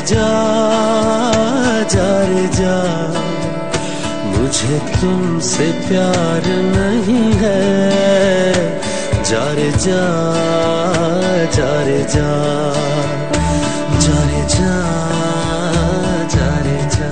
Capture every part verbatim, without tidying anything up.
जा जा रे जा, मुझे तुमसे प्यार नहीं है, जा रे जा जा रे जा, जा रे जा जा रे जा।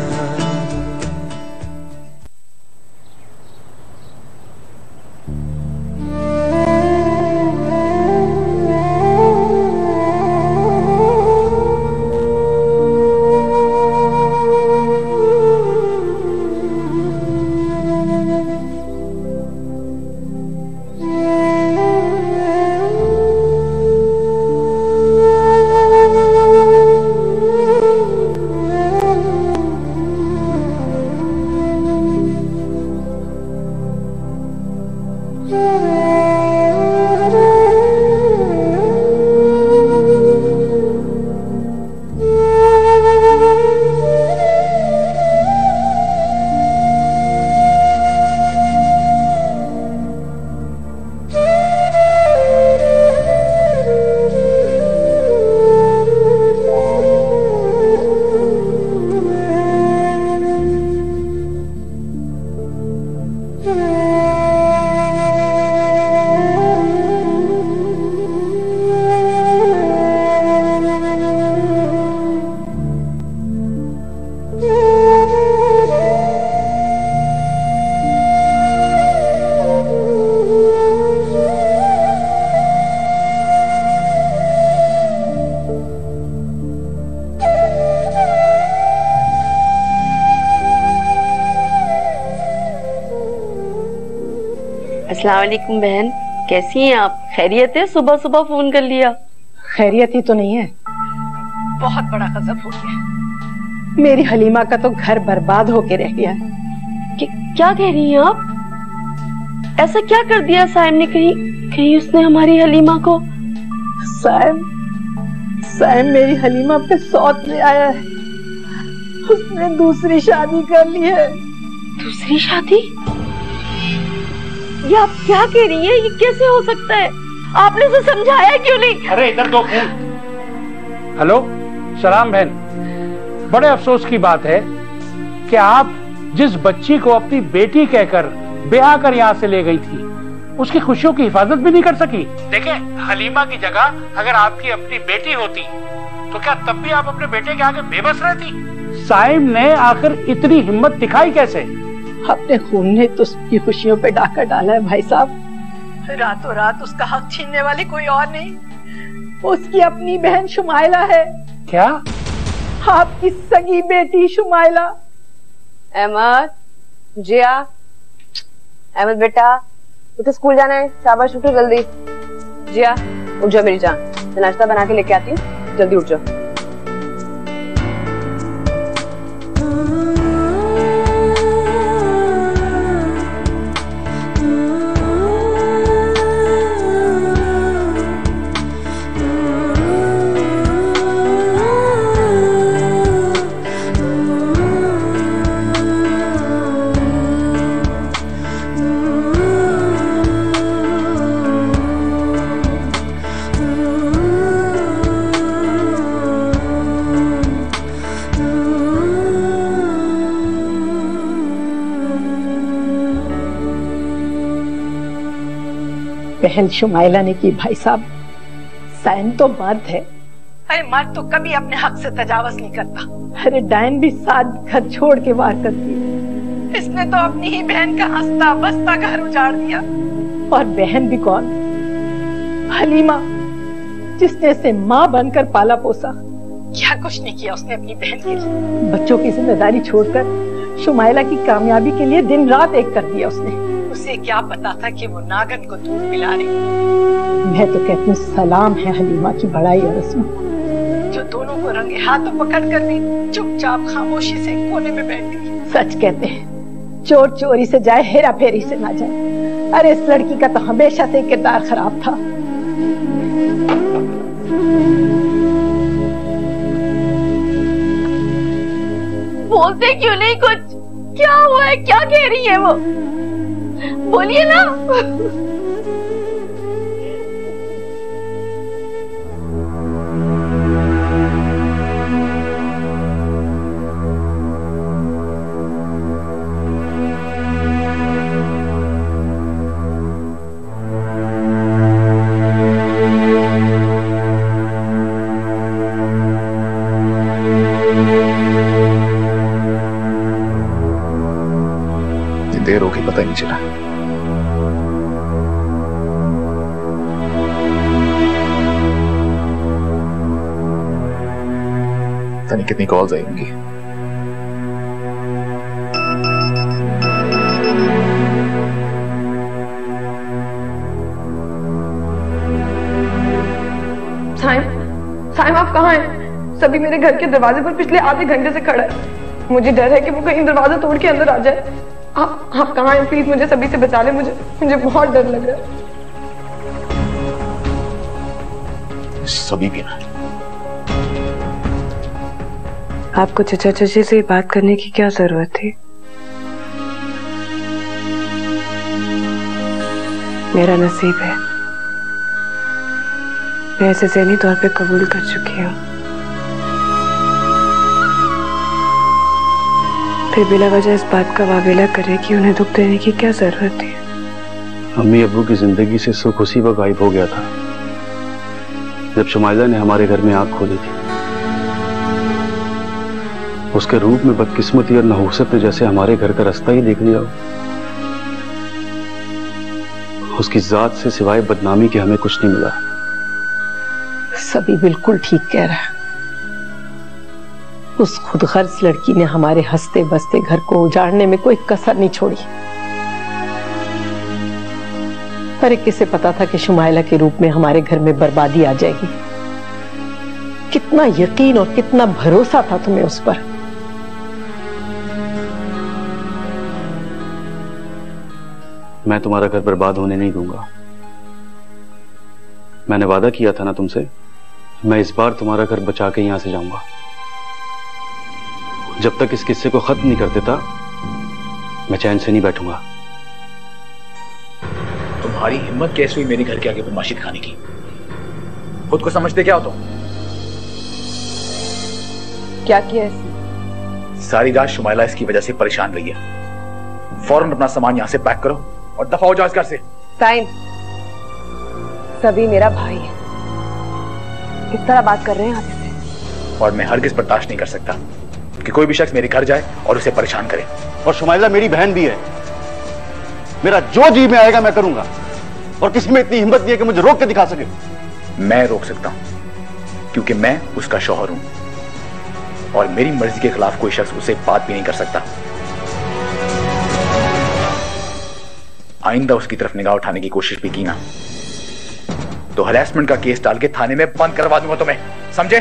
अस्सलाम वालेकुम बहन, कैसी हैं आप? खैरियत है? सुबह सुबह फोन कर लिया। खैरियत ही तो नहीं है, बहुत बड़ा गजब हो गया। मेरी हलीमा का तो घर बर्बाद होके रह गया। क्या कह रही हैं आप? ऐसा क्या कर दिया साइम ने? कहीं कहीं उसने हमारी हलीमा को? साइम साइम मेरी हलीमा पे सौत ले आया है। उसने दूसरी शादी कर ली है। दूसरी शादी? ये आप क्या कह रही हैं? ये कैसे हो सकता है? आपने उसे समझाया क्यों नहीं? अरे इधर दो फोन। हेलो, सलाम बहन। बड़े अफसोस की बात है कि आप जिस बच्ची को अपनी बेटी कहकर ब्याह कर यहाँ से ले गई थी, उसकी खुशियों की हिफाजत भी नहीं कर सकी। देखें, हलीमा की जगह अगर आपकी अपनी बेटी होती तो क्या तब भी आप अपने बेटे के आगे बेबस रहती? साइम ने आखिर इतनी हिम्मत दिखाई कैसे? अपने खून ने तो उसकी खुशियों पे डाका डाला है भाई साहब। रातों रात उसका हक छीनने वाली कोई और नहीं, उसकी अपनी बहन शुमाइला है। क्या? आपकी सगी बेटी शुमाइला। अहमद, जिया, अहमद बेटा, तो स्कूल जाना है, शाबाश उठो जल्दी। जिया उठ जाओ मेरी जान, मैं नाश्ता बना के लेके आती हूँ, जल्दी उठ जाओ। बहन शुमाइला ने की भाई साहब। साइम तो मर्द है। अरे मर्द तो कभी अपने हक से तजावज नहीं करता। अरे डायन भी साथ घर छोड़ के वार करती है। इसने तो अपनी ही बहन का हंसता बसता घर उजाड़ दिया। और बहन भी कौन? हलीमा, जिसने इसे माँ बनकर पाला पोसा। क्या कुछ नहीं किया उसने अपनी बहन के लिए। बच्चों की जिम्मेदारी छोड़कर शुमाइला की कामयाबी के लिए दिन रात एक कर दिया उसने। उसे क्या पता था कि वो नागन को दूध पिला रही। मैं तो कहती हूँ सलाम है हलीमा की बड़ाई और इसमें, जो दोनों को रंगे हाथों पकड़ कर भी चुपचाप खामोशी से कोने में बैठ गई। सच कहते हैं, चोर चोरी से जाए, हेरा फेरी से ना जाए। अरे इस लड़की का तो हमेशा से किरदार खराब था। बोलते क्यों नहीं कुछ? क्या हुआ है? क्या कह रही है वो? बोलिए ना। देर हो गई पता ही नहीं चला। पता नहीं कितनी कॉल्स आई होंगी। साइम, साइम आप कहाँ हैं? सभी मेरे घर के दरवाजे पर पिछले आधे घंटे से खड़ा है। मुझे डर है कि वो कहीं दरवाजा तोड़ के अंदर आ जाए। आप आप कहाँ हैं? प्लीज मुझे सभी से बचा ले। मुझे मुझे बहुत डर लग रहा है। सभी भी ना। आपको चचा चाची से बात करने की क्या जरूरत थी? मेरा नसीब है, मैं इसे ज़हनी तौर पे कबूल कर चुकी हूँ। फिर बिला वजह इस बात का वावेला करे कि उन्हें दुख देने की क्या जरूरत थी। अम्मी अब्बू की जिंदगी से सुख उसी वक्त गायब हो गया था जब शुमाइला ने हमारे घर में आंख खोली थी। उसके रूप में बदकिस्मती और नहुसत ने जैसे हमारे घर का रास्ता ही देख लिया हो। उसकी जात से सिवाय बदनामी के हमें कुछ नहीं मिला। सभी बिल्कुल ठीक कह रहा है। उस खुदगर्ज लड़की ने हमारे हंसते बसते घर को उजाड़ने में कोई कसर नहीं छोड़ी। अरे किसे पता था कि शुमाइला के रूप में हमारे घर में बर्बादी आ जाएगी। कितना यकीन और कितना भरोसा था तुम्हें उस पर। मैं तुम्हारा घर बर्बाद होने नहीं दूंगा। मैंने वादा किया था ना तुमसे, मैं इस बार तुम्हारा घर बचा के यहां से जाऊंगा। जब तक इस किस्से को खत्म नहीं कर देता मैं चैन से नहीं बैठूंगा। तुम्हारी हिम्मत कैसे हुई मेरे घर के आगे बदमाशी दिखाने की? खुद को समझते क्या हो तुम? क्या किया इसने? सारी रात शुमाइला इसकी वजह से परेशान रही है। फौरन अपना सामान यहां से पैक करो और दफा हो जाओ इस घर से। साइम, सभी मेरा भाई है, किस तरह बात कर रहे हैं आप इससे? और मैं हरगिज बर्दाश्त नहीं कर सकता कि कोई भी शख्स मेरे घर जाए और उसे परेशान करे। और शुमाइला मेरी बहन भी है। मेरा जो जी में आएगा मैं करूंगा और किसी में इतनी हिम्मत नहीं है कि मुझे रोक के दिखा सके। मैं रोक सकता हूं क्योंकि मैं उसका शौहर हूं और मेरी मर्जी के खिलाफ कोई शख्स उसे बात भी नहीं कर सकता। आइंदा उसकी तरफ निगाह उठाने की कोशिश भी की ना तो हरासमेंट का केस डाल के थाने में बंद करवा दूंगा तुम्हें, समझे?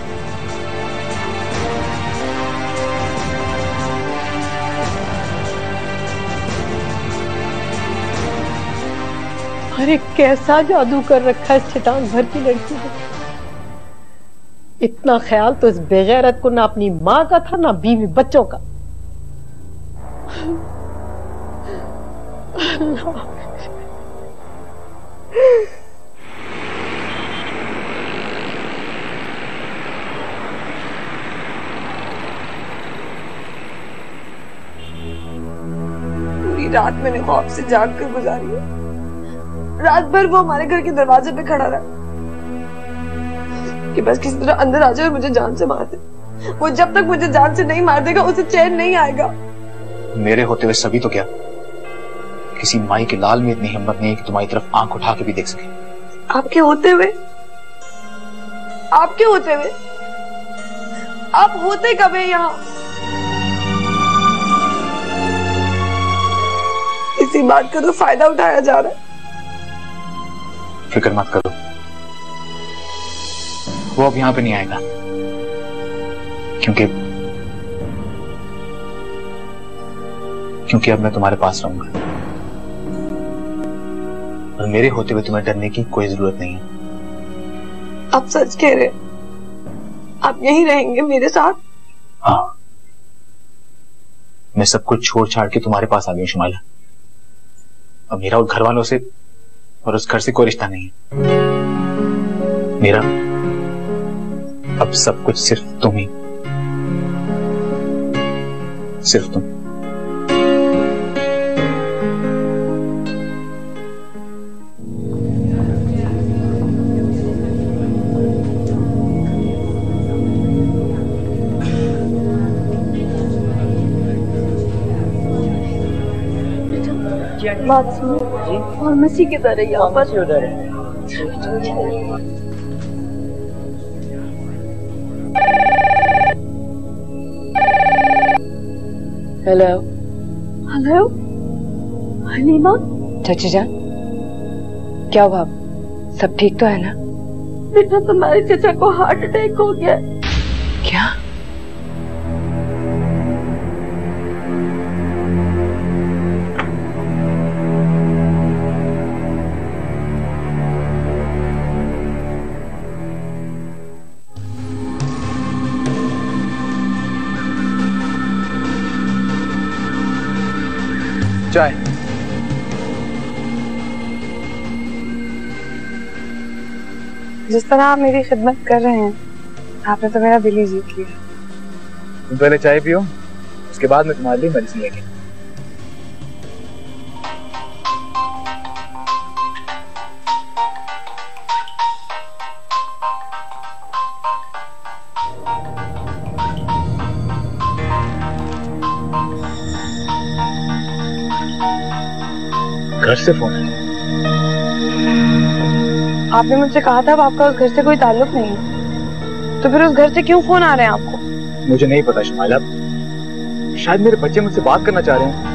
अरे कैसा जादू कर रखा है इस चट्टान भर की लड़की ने। इतना ख्याल तो इस बेगैरत को ना अपनी माँ का था ना बीवी बच्चों का। पूरी रात मैंने खौफ से जाग कर गुजारी है। रात भर वो हमारे घर के दरवाजे पे खड़ा रहा कि बस किसी तरह अंदर आ जाए और मुझे जान से मार दे। वो जब तक मुझे जान से नहीं मार देगा उसे चैन नहीं आएगा। मेरे होते हुए सभी तो क्या किसी माई के लाल में इतनी हिम्मत नहीं है कि तुम्हारी तरफ आंख उठा के भी देख सके। आपके होते हुए आपके होते हुए आप होते कब है यहाँ? इसी बात का तो फायदा उठाया जा रहा है। फिक्र मत करो, वो अब यहां पे नहीं आएगा क्योंकि क्योंकि अब मैं तुम्हारे पास रहूंगा और मेरे होते हुए तुम्हें डरने की कोई जरूरत नहीं है। आप सच कह रहे? आप यहीं रहेंगे मेरे साथ? हाँ, मैं सब कुछ छोड़ छाड़ के तुम्हारे पास आ गई शुमाइला। अब मेरा उस घर वालों से और उस घर से कोई रिश्ता नहीं है। मेरा अब सब कुछ सिर्फ तुम ही, सिर्फ तुम। बात सुनो और मसी की तरह यहाँ पर उधर है। Hello hello Halima. चाची जान, क्या हुआ? सब ठीक तो है ना? बेटा तुम्हारे चचा को हार्ट अटैक हो गया। क्या? चाय। जिस तरह आप मेरी खिदमत कर रहे हैं, आपने तो मेरा दिल ही जीत लिया। तुम पहले चाय पियो, उसके बाद मैं तुम्हारे लिए मेडिसिन लेके। घर से फोन है। आपने मुझसे कहा था अब आपका उस घर से कोई ताल्लुक नहीं है, तो फिर उस घर से क्यों फोन आ रहे हैं आपको? मुझे नहीं पता शुमाइला, शायद मेरे बच्चे मुझसे बात करना चाह रहे हैं।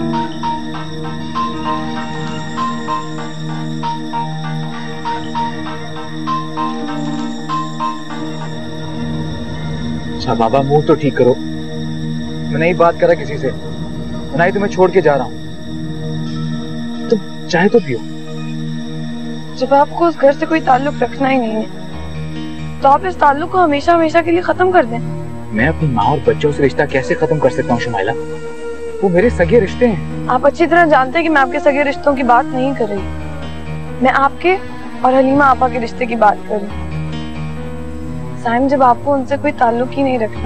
अच्छा बाबा, मुंह तो ठीक करो। मैं नहीं बात कर रहा किसी से, ना ही तुम्हें छोड़ के जा रहा हूं। तुम चाहे तो पियो। जब आपको उस घर से कोई ताल्लुक रखना ही नहीं है, तो आप इस ताल्लुक को हमेशा हमेशा के लिए खत्म कर दें। मैं अपनी माँ और बच्चों से रिश्ता कैसे खत्म कर सकता हूँ शुमाइला? वो मेरे सगे रिश्ते हैं। आप अच्छी तरह जानते हैं कि मैं आपके सगे रिश्तों की बात नहीं कर रही, मैं आपके और हलीमा आपा के रिश्ते की बात कर रही हूँ। साइम, जब आपको उनसे कोई ताल्लुक ही नहीं रखना,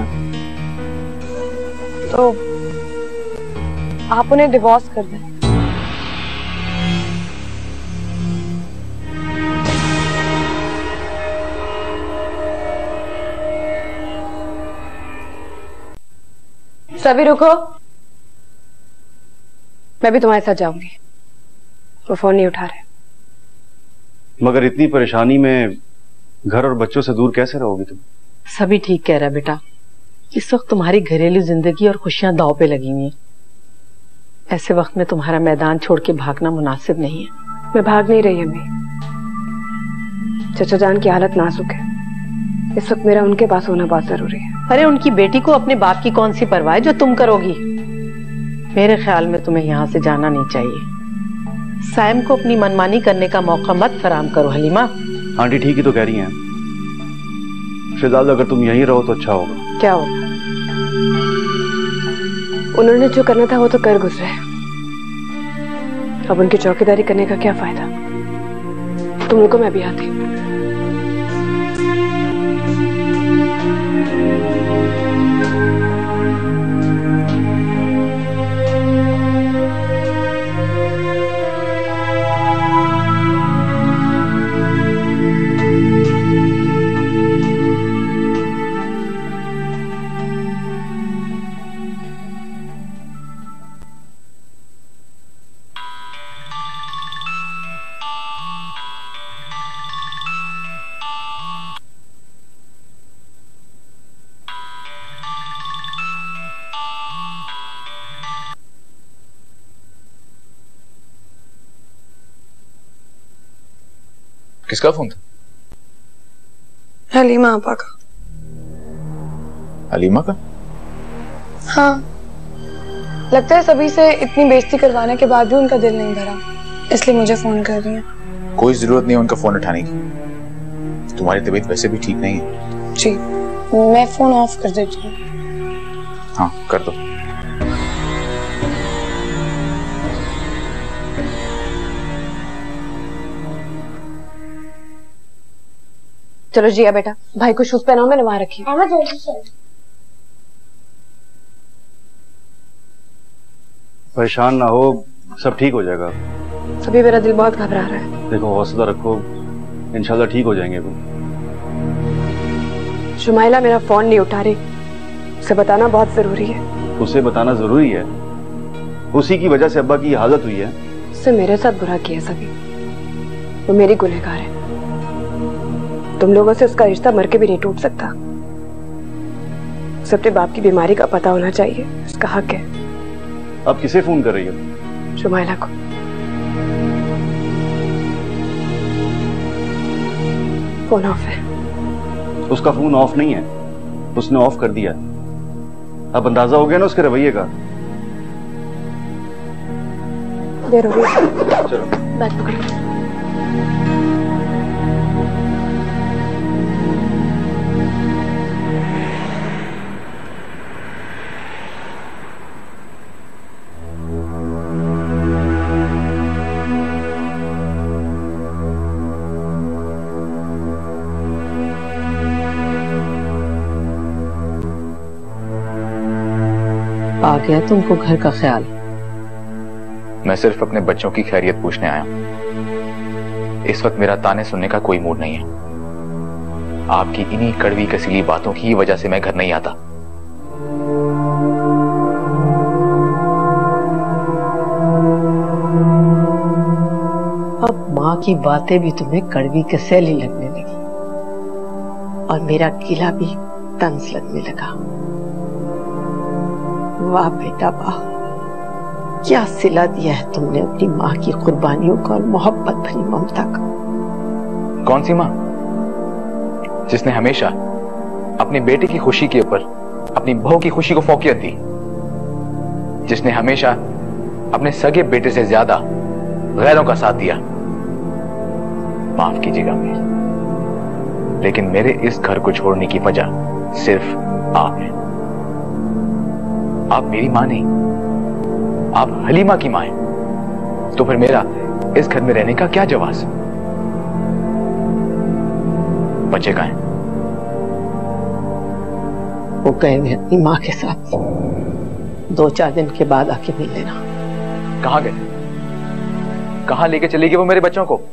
तो आप उन्हें डिवोर्स कर दें। सभी रुको, मैं भी तुम्हारे साथ जाऊंगी। वो फोन नहीं उठा रहे। मगर इतनी परेशानी में घर और बच्चों से दूर कैसे रहोगी तुम? सभी ठीक कह रहा बेटा, इस वक्त तुम्हारी घरेलू जिंदगी और खुशियां दांव पे लगी हुई हैं। ऐसे वक्त में तुम्हारा मैदान छोड़ के भागना मुनासिब नहीं है। मैं भाग नहीं रही अम्मी, चचा जान की हालत नाजुक है। इस वक्त मेरा उनके पास होना बहुत जरूरी है। अरे उनकी बेटी को अपने बाप की कौन सी परवाह है जो तुम करोगी? मेरे ख्याल में तुम्हें यहाँ से जाना नहीं चाहिए। साइम को अपनी मनमानी करने का मौका मत फराम करो हलीमा। आंटी ठीक ही तो कह रही हैं। फिलहाल अगर तुम यहीं रहो तो अच्छा होगा। क्या होगा? उन्होंने जो करना था वो तो कर गुजरे, अब उनकी चौकीदारी करने का क्या फायदा? तुम रुको, मैं भी आती हूँ। किसका फोन था? हलीमा आपा का। हलीमा का? हाँ, लगता है सभी से इतनी बेइज्जती करवाने के बाद भी उनका दिल नहीं भरा, इसलिए मुझे फोन कर रही हैं। कोई जरूरत नहीं है उनका फोन उठाने की। तुम्हारी तबीयत वैसे भी ठीक नहीं है। जी, मैं फोन ऑफ कर देती हूँ। हाँ, कर दो। चलो जिया बेटा, भाई को शूज पहनाओ, मैंने वहां रखी। परेशान ना हो, सब ठीक हो जाएगा। सभी मेरा दिल बहुत घबरा रहा है। देखो हौसला रखो, इंशाल्लाह ठीक हो जाएंगे वो। शुमाइला मेरा फोन नहीं उठा रही, उसे बताना बहुत जरूरी है। उसे बताना जरूरी है? उसी की वजह से अब्बा की हालत हुई है। उसने मेरे साथ बुरा किया सभी, वो मेरी गुनहगार है। तुम लोगों से उसका रिश्ता मर के भी नहीं टूट सकता। उसे अपने बाप की बीमारी का पता होना चाहिए, उसका हक है। अब किसे फोन कर रही हो? शुमाइला को। फोन ऑफ है। उसका फोन ऑफ नहीं है, उसने ऑफ कर दिया। अब अंदाजा हो गया ना उसके रवैये का। देर हो रही है, चलो बैग पकड़ो। आ गया तुमको घर का ख्याल? मैं सिर्फ अपने बच्चों की खैरियत पूछने आया। इस वक्त मेरा ताने सुनने का कोई मूड नहीं है। आपकी इन्हीं कड़वी कसीली बातों की वजह से मैं घर नहीं आता। अब माँ की बातें भी तुम्हें कड़वी कसैली लगने लगी और मेरा किला भी तंज लगने लगा। वाह बेटा वाह, क्या सिला दिया है तुमने अपनी माँ की कुर्बानियों का और मोहब्बत भरी ममता का। कौन सी माँ? जिसने हमेशा अपनी बेटे की खुशी के ऊपर अपनी बहू की खुशी को फौकियत दी, जिसने हमेशा अपने सगे बेटे से ज्यादा गैरों का साथ दिया। माफ कीजिएगा मेरे, लेकिन मेरे इस घर को छोड़ने की वजह सिर्फ आप है। आप मेरी मां नहीं, आप हलीमा की मां हैं। तो फिर मेरा इस घर में रहने का क्या जवाब? बच्चे कहां हैं? वो गए हुए अपनी माँ के साथ, दो चार दिन के बाद आके मिल लेना। कहां गए? कहां लेके चली गई वो मेरे बच्चों को?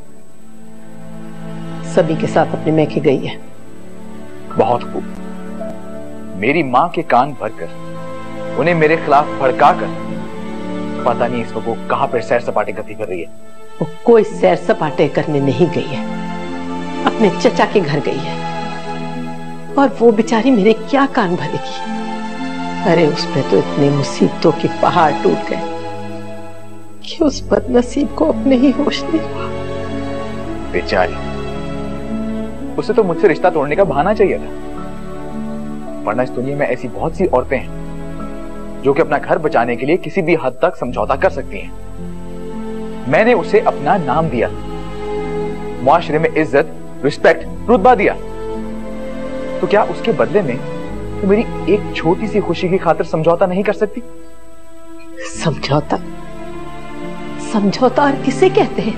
सभी के साथ अपने मैके गई है। बहुत खूब। मेरी मां के कान भरकर उन्हें मेरे खिलाफ भड़का कर पता नहीं इस वक्त वो कहां पर सैर सपाटे करती फिर रही है। वो कोई सैर सपाटे करने नहीं गई है, अपने चचा के घर गई है। और वो बेचारी मेरे क्या कान भरेगी? अरे उसमें तो इतने मुसीबतों के पहाड़ टूट गए कि उस बदनसीब को अपने ही होश नहीं हुआ। बेचारी, उसे तो मुझसे रिश्ता तोड़ने का बहाना चाहिए था, वरना इस दुनिया में ऐसी बहुत सी औरतें हैं जो कि अपना घर बचाने के लिए किसी भी हद तक समझौता कर सकती हैं। मैंने उसे अपना नाम दिया, मुआशरे में इज्जत, रिस्पेक्ट, रुतबा दिया, तो क्या उसके बदले में तो मेरी एक छोटी सी खुशी की खातिर समझौता नहीं कर सकती? समझौता? समझौता और किसे कहते हैं?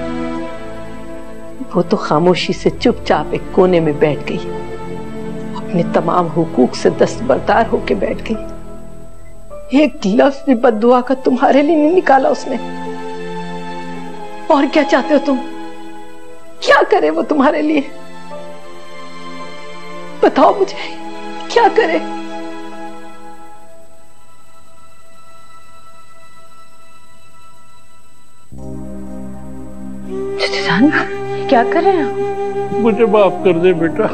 वो तो खामोशी से चुपचाप एक कोने में बैठ गई, अपने तमाम हुकूक से दस्तबरदार होके बैठ गई। एक लफ्ज भी बद्दुआ का तुम्हारे लिए नहीं निकाला उसने। और क्या चाहते हो तुम? क्या करे वो तुम्हारे लिए? बताओ मुझे, क्या करे? जान, क्या कर रहे हैं? मुझे माफ कर दे बेटा।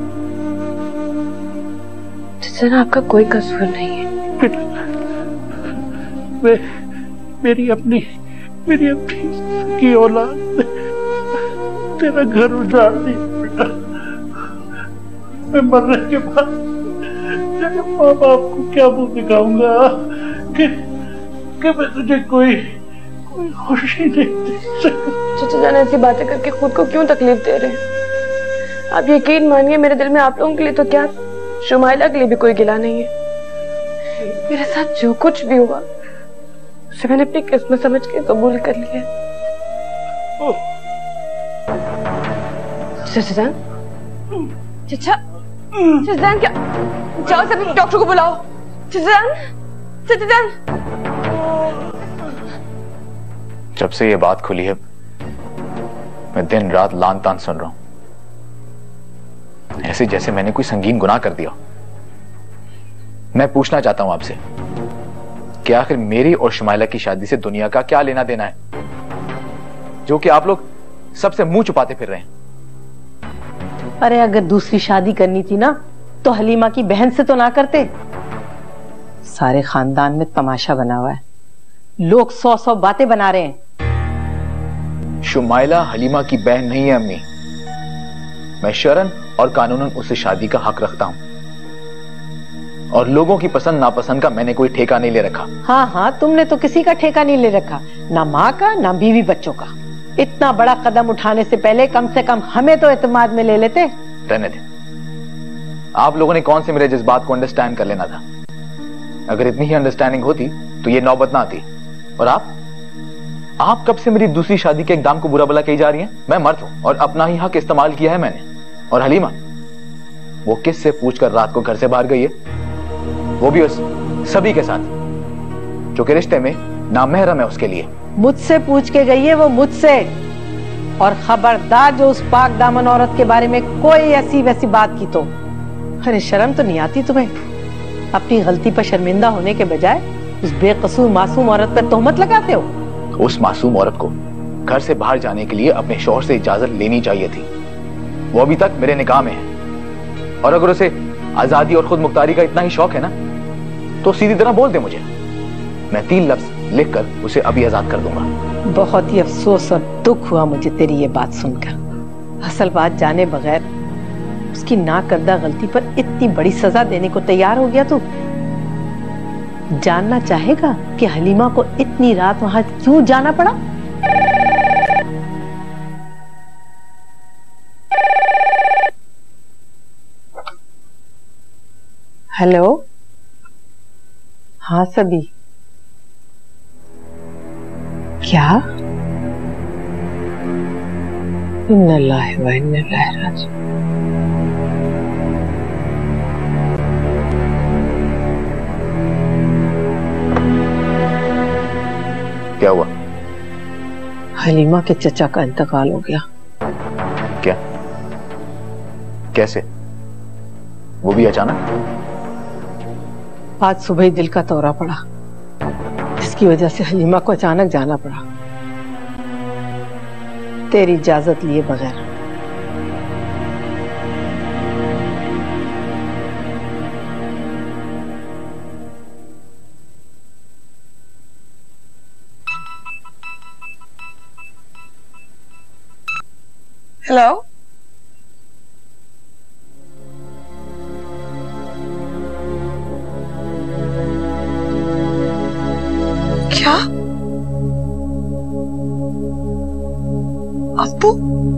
जान, आपका कोई कसूर नहीं है। बेटा, मैं मेरी अपनी मेरी अपनी की औलाद ने तेरा घर उजाड़ दिया बेटा। मैं मरने के बाद तेरे माँ बाप को क्या मुंह दिखाऊंगा कि कि मैं तुझे कोई कोई खुशी नहीं दे सकता। चाचा जान, ऐसी बातें करके खुद को क्यों तकलीफ दे रहे हैं? आप यकीन मानिए, मेरे दिल में आप लोगों के लिए तो क्या, शुमाइला के लिए भी कोई गिला नहीं है। मेरे साथ जो कुछ भी हुआ उसे मैंने अपनी किस्मत समझ के कबूल कर लिया। चाचा जान, चाचा चाचा जान, क्या? जाओ सभी डॉक्टर को बुलाओ। चाचा जान, चाचा जान। जब से ये बात खुली है मैं दिन रात लान तान सुन रहा हूं, ऐसे जैसे मैंने कोई संगीन गुनाह कर दिया। मैं पूछना चाहता हूं आपसे कि आखिर मेरी और शुमाइला की शादी से दुनिया का क्या लेना देना है? जो कि आप लोग सबसे मुंह छुपाते फिर रहे हैं। अरे अगर दूसरी शादी करनी थी ना तो हलीमा की बहन से तो ना करते। सारे खानदान में तमाशा बना हुआ है, लोग सौ सौ बातें बना रहे हैं। शुमाइला हलीमा की बहन नहीं है अम्मी। मैं शरन और कानूनन उससे शादी का हक रखता हूं और लोगों की पसंद नापसंद का मैंने कोई ठेका नहीं ले रखा। हाँ हाँ, तुमने तो किसी का ठेका नहीं ले रखा, ना माँ का ना बीवी बच्चों का। इतना बड़ा कदम उठाने से पहले कम से कम हमें तो एतमाद में ले लेते। रहने दे, आप लोगों ने कौन से मेरे जज्बात को अंडरस्टैंड कर लेना था। अगर इतनी ही अंडरस्टैंडिंग होती तो ये नौबत ना आती। और आप आप कब से मेरी दूसरी शादी के इक़दाम को बुरा भला कही जा रही हैं? मैं मर्द हूं और अपना ही हक इस्तेमाल किया है मैंने। और हलीमा वो किससे पूछकर रात को घर से बाहर गई है, वो भी उस सभी के साथ जो कि रिश्ते में नामहरम है उसके लिए। मुझसे पूछ के गई है वो, मुझसे। और खबरदार जो उस पाक दामन औरत के बारे में कोई ऐसी वैसी बात की तो। अरे शर्म तो नहीं आती तुम्हें? अपनी गलती पर शर्मिंदा होने के बजाय उस बेकसूर मासूम औरत पर तोहमत लगाते हो। उस मासूम औरत को घर से बाहर जाने के लिए अपने शौहर से इजाजत लेनी चाहिए थी। वो अभी तक मेरे निकाह में है और अगर उसे आजादी और खुद मुख्तारी का इतना ही शौक है ना तो सीधी तरह बोल दे मुझे। मैं तीन लफ्ज लिखकर उसे अभी आजाद कर दूंगा। बहुत ही अफसोस और दुख हुआ मुझे तेरी ये बात सुनकर। असल बात जाने बगैर उसकी ना करदा गलती पर इतनी बड़ी सजा देने को तैयार हो गया तू। जानना चाहेगा कि हलीमा को इतनी रात वहां क्यों जाना पड़ा? हेलो, हाँ सभी, क्या? इन्ना लिल्लाहि व इन्ना इलैहि राजिऊन। क्या हुआ? हलीमा के चचा का इंतकाल हो गया। क्या? कैसे? वो भी अचानक? आज सुबह ही दिल का दौरा पड़ा, जिसकी वजह से हलीमा को अचानक जाना पड़ा, तेरी इजाजत लिए बगैर। हेलो, क्या? अब्बू?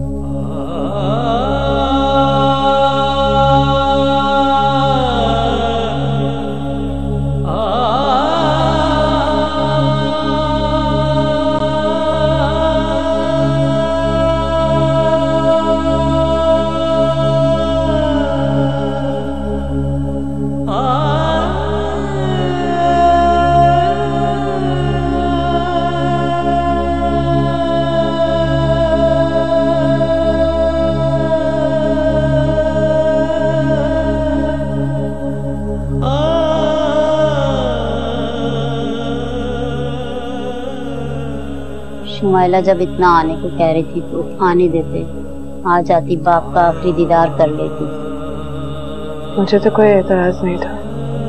शुमाइला जब इतना आने को कह रही थी तो आने देते, आ जाती, बाप का आखिरी दीदार कर लेती। मुझे तो कोई एतराज नहीं था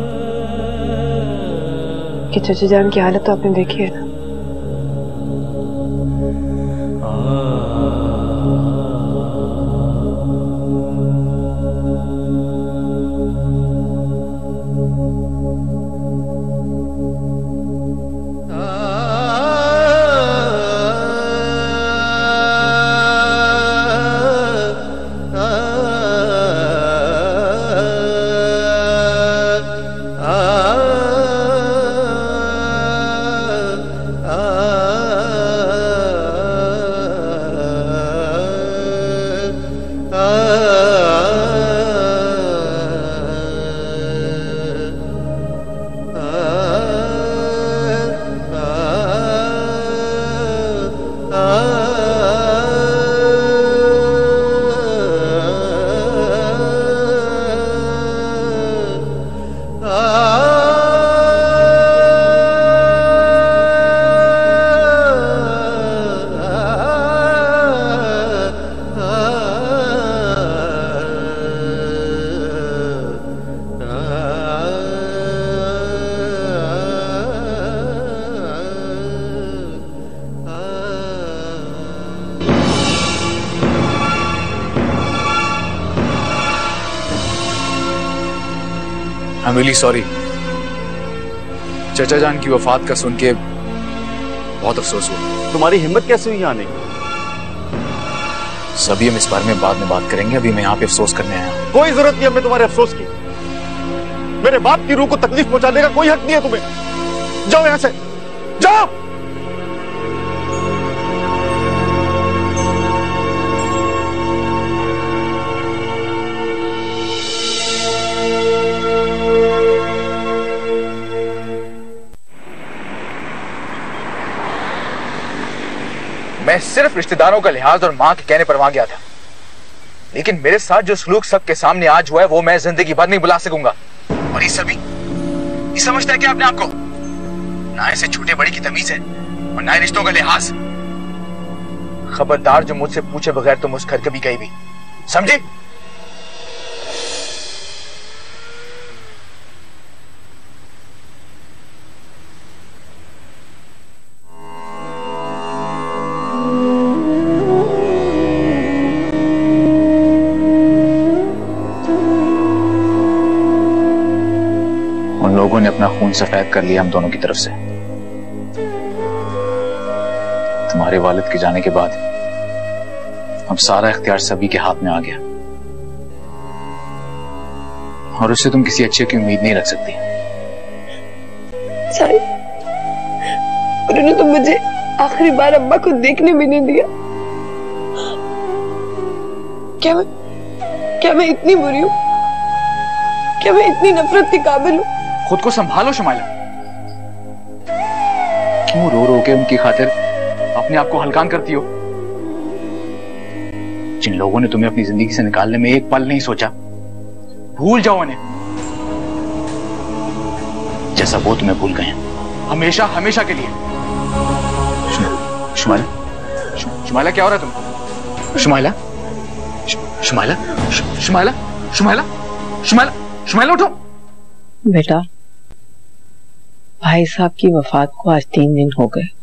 कि चची जान की हालत तो आपने देखी है ना। I am really sorry. चचा जान की वफात का सुन के बहुत अफसोस हुआ। तुम्हारी हिम्मत कैसे हुई आने की? सभी हम इस बारे में बाद में बात करेंगे, अभी मैं यहाँ पे अफसोस करने आया हूँ। कोई जरूरत नहीं हमें तुम्हारे अफसोस की। मेरे बाप की रूह को तकलीफ पहुंचाने का कोई हक नहीं है तुम्हें। जाओ यहां से, जाओ। मैं सिर्फ रिश्तेदारों का लिहाज और मां के कहने पर वहां गया था, लेकिन मेरे साथ जो सलूक सबके सामने आज हुआ है वो मैं जिंदगी भर नहीं भुला सकूंगा। और ये सभी ये समझता है कि अपने आप को ना ऐसे छोटे बड़े की तमीज है और ना रिश्तों का लिहाज। खबरदार जो मुझसे पूछे बगैर तुम उस घर कभी गई भी, समझे? लोगों ने अपना खून सफेद कर लिया हम दोनों की तरफ से। तुम्हारे वालिद के जाने के बाद अब सारा इख्तियार सभी के हाथ में आ गया और उससे तुम किसी अच्छे की उम्मीद नहीं रख सकती। उन्होंने तो मुझे आखिरी बार अम्मा को देखने भी नहीं दिया। क्या मैं क्या मैं इतनी बुरी हूं? क्या मैं इतनी नफरत की काबिल हूं? खुद को संभालो शुमाइला। क्यों रो रो के उनकी खातिर अपने आप को हल्कान करती हो? जिन लोगों ने तुम्हें अपनी जिंदगी से निकालने में एक पल नहीं सोचा, भूल जाओ उन्हें जैसा वो तुम्हें भूल गए हैं, हमेशा हमेशा के लिए। शुमाइला, शुमाइला क्या हो रहा है तुम? शुमाइला, शुमाइला, शुमाइला, शुमाइला, शुमाइला, शुमाइला उठो। बेटा, भाई साहब की वफात को आज तीन दिन हो गए।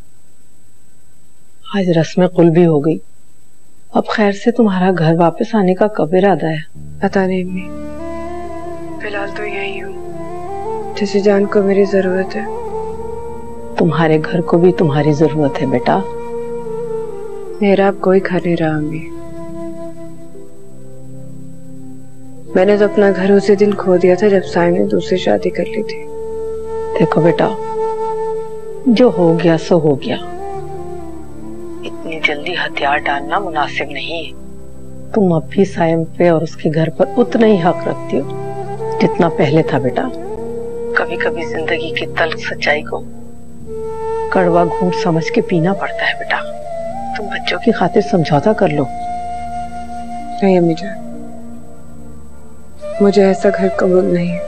आज रस्म कुल भी हो गई। अब खैर से तुम्हारा घर वापस आने का कब इरादा है? पता नहीं अम्मी, फिलहाल तो यही हूँ। जिसे जान को मेरी जरूरत है। तुम्हारे घर को भी तुम्हारी जरूरत है बेटा। मेरा अब कोई घर नहीं रहा अम्मी। मैंने तो अपना घर उसी दिन खो दिया था जब साइम ने दूसरी शादी कर ली थी। देखो बेटा, जो हो गया सो हो गया। इतनी जल्दी हथियार डालना मुनासिब नहीं है। तुम अब भी साइम पे और उसके घर पर उतना ही हक रखती हो जितना पहले था बेटा। कभी कभी जिंदगी की तल्ख सच्चाई को कड़वा घूंट समझ के पीना पड़ता है बेटा। तुम बच्चों की खातिर समझौता कर लो। नहीं अम्मी जान, मुझे ऐसा घर कबूल नहीं है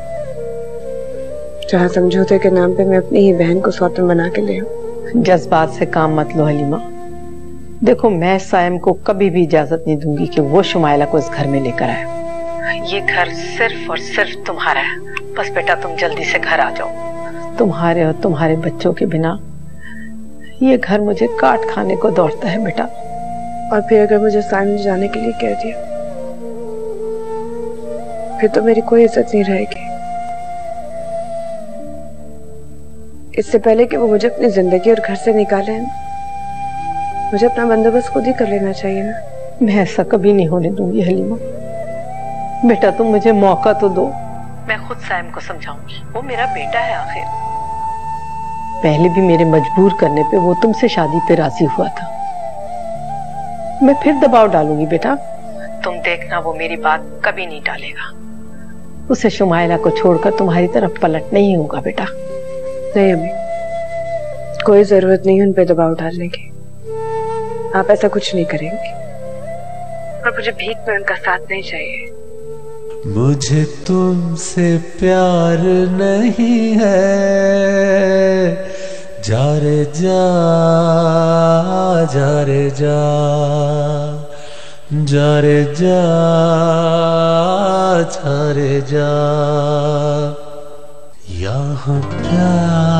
जहाँ समझौते के नाम पे मैं अपनी ही बहन को सौतन बना के ले आऊं। जज्बात से काम मत लो हलीमा। देखो, मैं साइम को कभी भी इजाजत नहीं दूंगी कि वो शुमाइला को इस घर में लेकर आए। ये घर सिर्फ और सिर्फ तुम्हारा है। बस बेटा, तुम जल्दी से घर आ जाओ। तुम्हारे और तुम्हारे बच्चों के बिना ये घर मुझे काट खाने को दौड़ता है बेटा। और फिर अगर मुझे साइम ने जाने के लिए कह दिया फिर तो मेरी कोई इज्जत नहीं रहेगी। इससे पहले कि वो मुझे अपनी जिंदगी और घर से निकाले, मुझे अपना बंदोबस्त खुद ही कर लेना चाहिए ना। मैं ऐसा कभी नहीं होने दूंगी हलीमा। बेटा, तुम मुझे मौका तो दो। मैं खुद साइम को समझाऊंगी। वो मेरा बेटा है आखिर। पहले भी मेरे मजबूर करने पे वो तुमसे शादी पे राजी हुआ था। मैं फिर दबाव डालूंगी बेटा। तुम देखना, वो मेरी बात कभी नहीं टालेगा। उसे शुमाइला को छोड़कर तुम्हारी तरफ पलट नहीं होगा बेटा। नहीं अम्मी, कोई जरूरत नहीं उन पे दबाव डालने की। आप ऐसा कुछ नहीं करेंगे और मुझे भीख में उनका साथ नहीं चाहिए। मुझे तुमसे प्यार नहीं है, जा रे जा, जा रे जा, जा रे जा, जा रे जा। यहाँ प्यार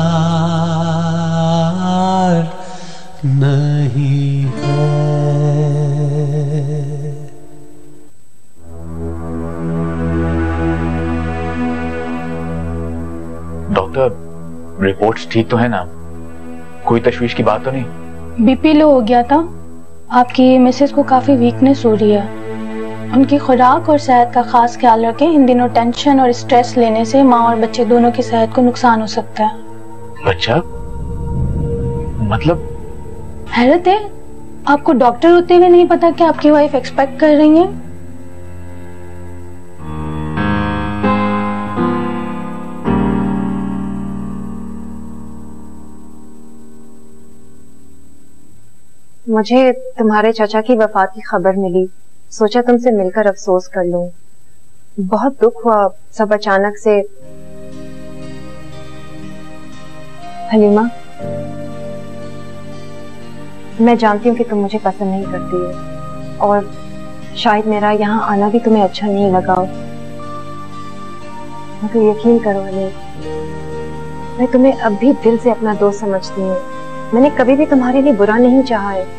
नहीं है। डॉक्टर, रिपोर्ट्स ठीक तो है ना? कोई तशवीश की बात तो नहीं? बीपी लो हो गया था। आपकी मिसेस को काफी वीकनेस हो रही है। उनकी खुराक और सेहत का खास ख्याल रखें। इन दिनों टेंशन और स्ट्रेस लेने से माँ और बच्चे दोनों की सेहत को नुकसान हो सकता है। बच्चा मतलब? हैरत है, आपको डॉक्टर होते हुए नहीं पता कि आपकी वाइफ एक्सपेक्ट कर रही है? मुझे तुम्हारे चाचा की वफात की खबर मिली, सोचा तुमसे मिलकर अफसोस कर लूं। बहुत दुख हुआ सब अचानक से। हलीमा, मैं जानती हूँ कि तुम मुझे पसंद नहीं करती हो और शायद मेरा यहाँ आना भी तुम्हें अच्छा नहीं लगा हो, मगर यकीन करो हलीम, मैं तुम्हें अब भी दिल से अपना दोस्त समझती हूँ। मैंने कभी भी तुम्हारे लिए बुरा नहीं चाहा है।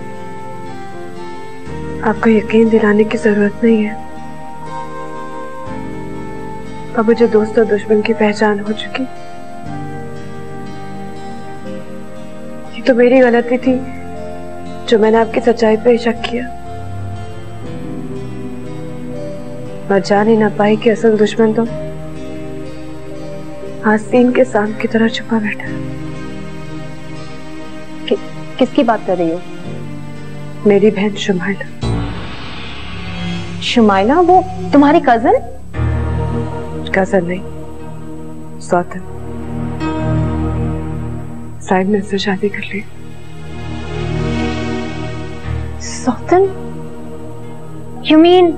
आपको यकीन दिलाने की जरूरत नहीं है। अब मुझे दोस्त और दुश्मन की पहचान हो चुकी। ये तो मेरी गलती थी जो मैंने आपकी सच्चाई पे शक किया। मैं जान ही ना पाई कि असल दुश्मन तो आस्तीन के सांप की तरह छुपा बैठा है। कि, किसकी बात कर रही हो? मेरी बहन शुमाइला। शुमाइला? वो तुम्हारी कजन? कजन नहीं, सौतन। साइड ने उससे शादी कर ली। सौतन? You mean?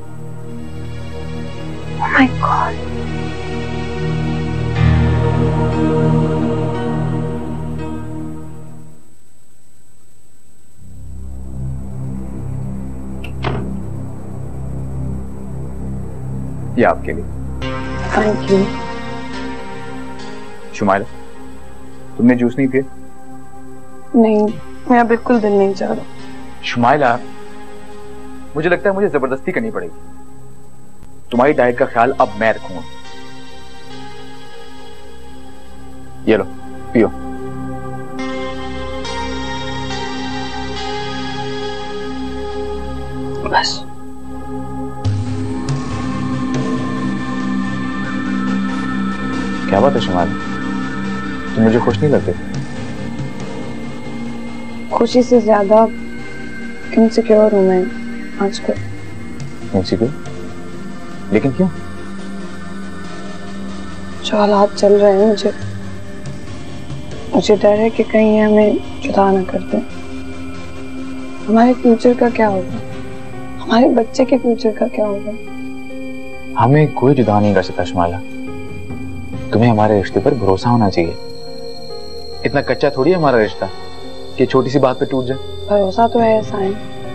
Oh my God. ये आपके लिए। Thank you. शुमाइला, तुमने जूस नहीं पिया? नहीं, मेरा बिल्कुल दिल नहीं चाह रहा। शुमाइला, मुझे लगता है मुझे जबरदस्ती करनी पड़ेगी। तुम्हारी डाइट का ख्याल अब मैं रखूंगा। ये लो, पियो। बस। क्या बात है शुमाइला, तुम मुझे खुश नहीं लगते? खुशी से ज्यादा इनसिक्योर हूं मैं आजकल। इनसिक्योर? लेकिन क्यों? जो हालात चल रहे हैं, मुझे मुझे डर है कि कहीं ये हमें जुदा ना कर दें। हमारे फ्यूचर का क्या होगा? हमारे बच्चे के फ्यूचर का क्या होगा? हमें कोई जुदा नहीं कर सकता शुमाइला। तुम्हें हमारे रिश्ते पर भरोसा होना चाहिए। इतना कच्चा थोड़ी है हमारा रिश्ता कि छोटी सी बात पे टूट जाए। भरोसा तो है साइन,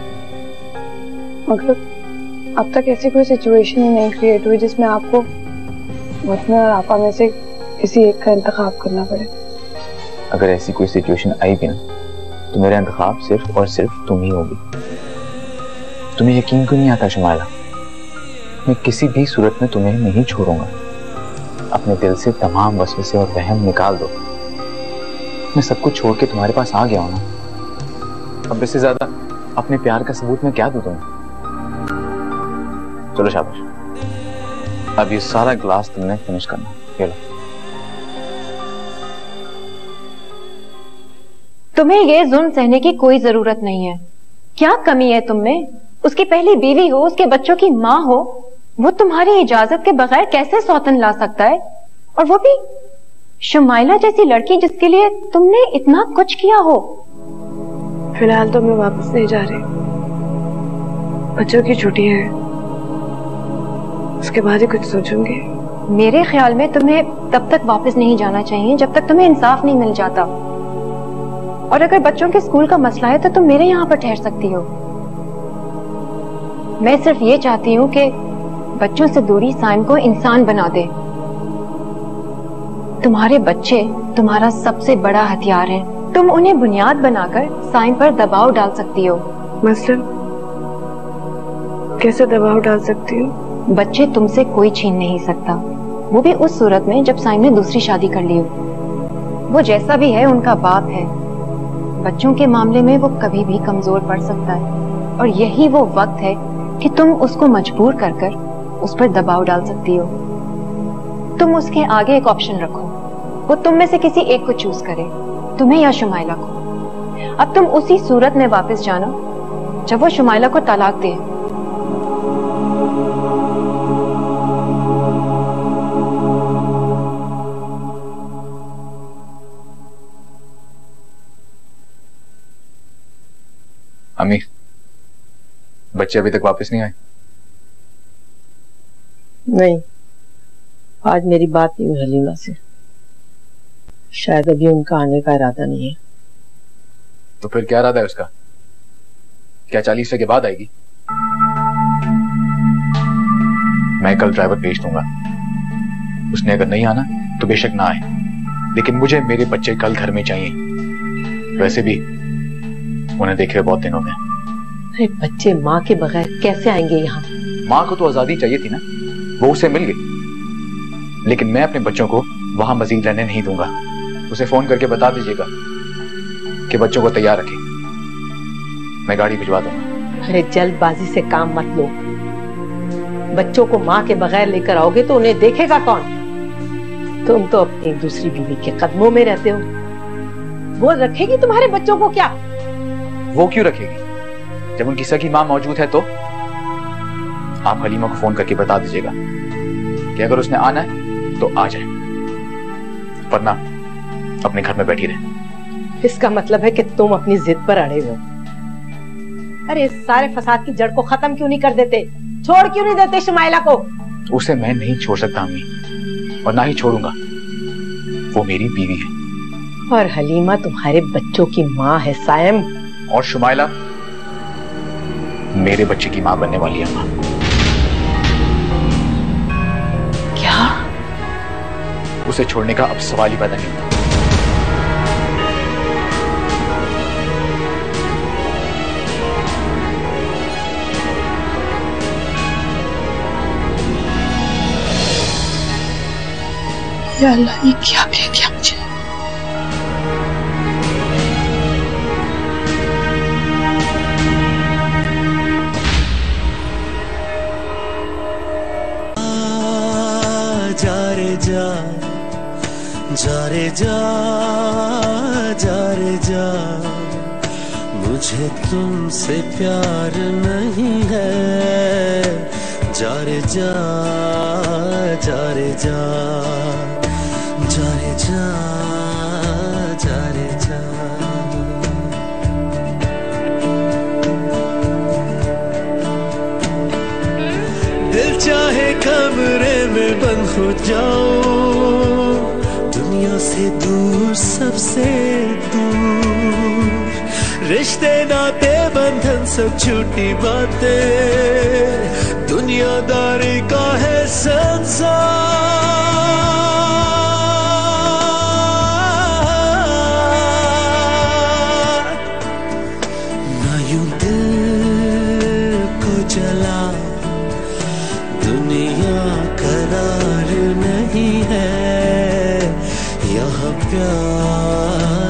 मगर अब तक ऐसी कोई सिचुएशन ही नहीं क्रिएट हुई जिसमें आपको वतन और आपा में से किसी एक का इंतखाब करना पड़े। अगर ऐसी कोई सिचुएशन आई भी ना, तो मेरा इंतखाब सिर्फ और सिर्फ तुम ही होगी। तुम्हें यकीन क्यों नहीं आता शुमाइला? मैं किसी भी सूरत में तुम्हें नहीं छोड़ूंगा। अपने दिल से तमाम वसवसे और वहम निकाल दो। मैं सब कुछ छोड़ के तुम्हारे पास आ गया हूं ना। अब इससे ज्यादा अपने प्यार का सबूत मैं क्या दूं तुम्हें? चलो शाबाश, अब ये सारा ग्लास तुमने फिनिश करना। ये लो। तुम्हें ये जुल्म सहने की कोई जरूरत नहीं है। क्या कमी है तुम में? उसकी पहली बीवी हो, उसके बच्चों की माँ हो, वो तुम्हारी इजाजत के बगैर कैसे सौतन ला सकता है? और वो भी शुमाइला जैसी लड़की जिसके लिए तुमने इतना कुछ किया हो। फिलहाल तो मैं वापस नहीं जा रही, बच्चों की छुट्टियां हैं, उसके बाद ही कुछ सोचूंगी। मेरे ख्याल में तुम्हें तब तक वापस नहीं जाना चाहिए जब तक तुम्हें इंसाफ नहीं मिल जाता। और अगर बच्चों के स्कूल का मसला है तो तुम मेरे यहाँ पर ठहर सकती हो। मैं सिर्फ ये चाहती हूँ कि बच्चों से दूरी साइम को इंसान बना दे। तुम्हारे बच्चे तुम्हारा सबसे बड़ा हथियार हैं। तुम उन्हें बुनियाद बनाकर साइम पर दबाव डाल सकती हो। मसलन कैसे दबाव डाल सकती हो? बच्चे तुमसे कोई छीन नहीं सकता। वो भी उस सूरत में जब साइम ने दूसरी शादी कर ली हो। वो जैसा भी है उनका बाप है, बच्चों के मामले में वो कभी भी कमजोर पड़ सकता है, और यही वो वक्त है कि तुम उसको मजबूर कर कर उस पर दबाव डाल सकती हो। तुम उसके आगे एक ऑप्शन रखो, वो तुम में से किसी एक को चूज करे, तुम्हें या शुमाइला को। अब तुम उसी सूरत में वापस जाना जब वो शुमाइला को तलाक दे। अम्मी, बच्चे अभी तक वापस नहीं आए? नहीं, आज मेरी बात नहीं हुई हलीमा से। शायद अभी उनका आने का इरादा नहीं है। तो फिर क्या इरादा है उसका? क्या चालीस के बाद आएगी? मैं कल ड्राइवर भेज दूंगा। उसने अगर नहीं आना तो बेशक ना आए, लेकिन मुझे मेरे बच्चे कल घर में चाहिए। वैसे भी उन्हें देखे हुए बहुत दिन हो गए। अरे बच्चे माँ के बगैर कैसे आएंगे यहाँ? माँ को तो आजादी चाहिए थी ना, वो उसे मिल गई, लेकिन मैं अपने बच्चों को वहां मजीद रहने नहीं दूंगा। उसे फोन करके बता दीजिएगा कि बच्चों को तैयार रखे, मैं गाड़ी भिजवा दूंगा। अरे जल्दबाजी से काम मत लो। बच्चों को माँ के बगैर लेकर आओगे तो उन्हें देखेगा कौन? तुम तो अपनी दूसरी बीवी के कदमों में रहते हो। वो रखेगी तुम्हारे बच्चों को क्या? वो क्यों रखेगी? जब उनकी सगी माँ मौजूद है तो आप हलीमा को फोन करके बता दीजिएगा कि अगर उसने आना है तो आ जाए, वरना अपने घर में बैठी रहे। इसका मतलब है कि तुम अपनी जिद पर अड़े हो। अरे इस सारे फसाद की जड़ को खत्म क्यों नहीं कर देते? छोड़ क्यों नहीं देते शुमाइला को? उसे मैं नहीं छोड़ सकता अम्मी, और ना ही छोड़ूंगा। वो मेरी बीवी है। और हलीमा तुम्हारे बच्चों की माँ है सायम। और शुमाइला मेरे बच्चे की मां बनने वाली है। मां क्या? उसे छोड़ने का अब सवाल ही पैदा नहीं होता। या अल्लाह, ये क्या कह दिया मुझे? जा रे जा, जा रे जा, जा रे जा, मुझे तुमसे प्यार नहीं है। जा रे जा, जा रे जा, जा रे जा, जा रे जा। दिल चाहे कमरे में बंद हो जाओ, दुनिया से दूर, सबसे दूर, रिश्ते नाते बंधन सब झूठी बातें, दुनियादारी का है संसार। ना यूं दिल को जला, दुनिया करार नहीं है, यहाँ प्यार